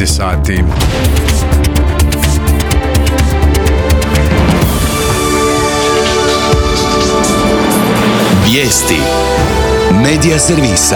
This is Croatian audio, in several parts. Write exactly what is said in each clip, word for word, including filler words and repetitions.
devet sati. Vijesti Medija servisa.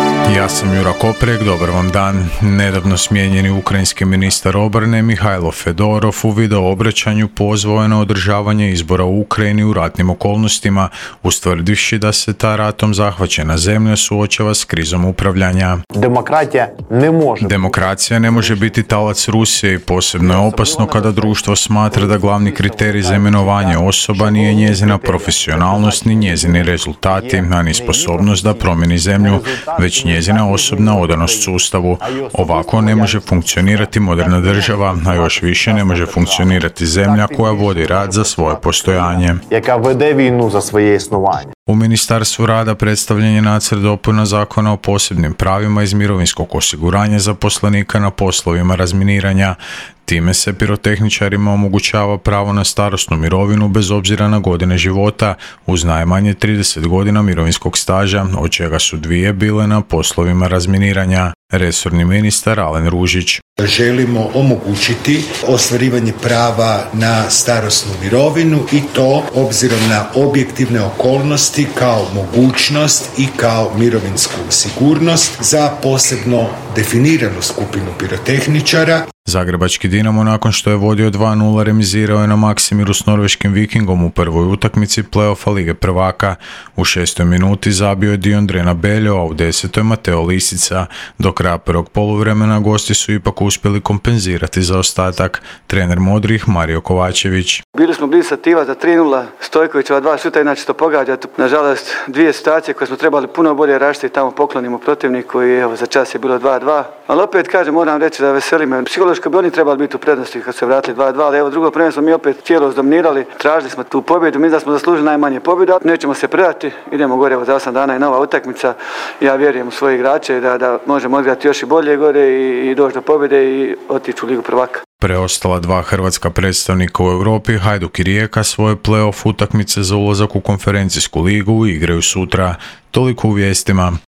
Ja sam Jura Koprek, dobar vam dan. Nedavno smijenjeni ukrajinski ministar obrane Mihajlo Fedorov u video obraćanju pozvao je na održavanje izbora u Ukrajini u ratnim okolnostima, ustvrdivši da se ta ratom zahvaćena zemlja suočava s krizom upravljanja. Demokratija ne može. Demokracija ne može biti talac Rusije i posebno je opasno kada društvo smatra da glavni kriterij za imenovanje osoba nije njezina profesionalnost ni njezini rezultati, a ni sposobnost da promijeni zemlju, već njezina osobna odanost sustavu. Ovako ne može funkcionirati moderna država, a još više ne može funkcionirati zemlja koja vodi rat za svoje postojanje. Яка веде війну за своє існування. U Ministarstvu rada predstavljen je nacrt dopuna zakona o posebnim pravima iz mirovinskog osiguranja zaposlenika na poslovima razminiranja. Time se pirotehničarima omogućava pravo na starosnu mirovinu bez obzira na godine života, uz najmanje trideset godina mirovinskog staža, od čega su dvije bile na poslovima razminiranja. Resorni ministar Alen Ružić. Želimo omogućiti ostvarivanje prava na starosnu mirovinu i to obzirom na objektivne okolnosti kao mogućnost i kao mirovinsku sigurnost za posebno definiranu skupinu pirotehničara. Zagrebački Dinamo nakon što je vodio dva nula remizirao je na Maksimiru s norveškim Vikingom u prvoj utakmici play-offa Lige prvaka. U šestoj minuti zabio je Diondre Nabeljo, a u desetoj Mateo Lisica. Do kraja prvog poluvremena gosti su ipak uspjeli kompenzirati zaostatak. Trener modrih Mario Kovačević. Bili smo blizu sativa za tri nula, Stojkovićeva dva šuta, inače to pogađa. Nažalost, dvije situacije koje smo trebali puno bolje raštiti, tamo poklonimo protivniku i evo, za čas je bilo dva dva. Ali opet kažem, moram reći da veseli me. Psihološko bi oni trebali biti u prednosti kad se vratili dva dva, ali evo drugo prvenstvo mi opet cijelo zdominirali, tražili smo tu pobjedu, mi da smo zaslužili najmanje pobjedu, nećemo se predati, idemo gore, evo za osam dana je nova utakmica, ja vjerujem u svoje igrače da, da možemo odigrati još i bolje gore i, i doći do pobjede i otići u Ligu prvaka. Preostala dva hrvatska predstavnika u Europi, Hajduk i Rijeka, svoje play-off utakmice za ulazak u konferencijsku ligu igraju sutra. Toliko u vijestima.